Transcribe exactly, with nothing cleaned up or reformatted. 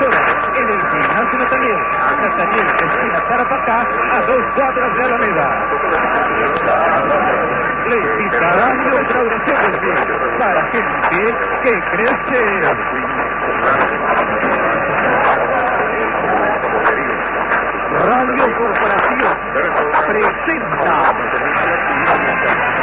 Ahora, en el gimnasio Nataniel. Nataniel, esquina Tarapacá, a dos cuadras de Alameda. Le invitarán y otra oración de sí, para gente que crece. Radio Corporación presenta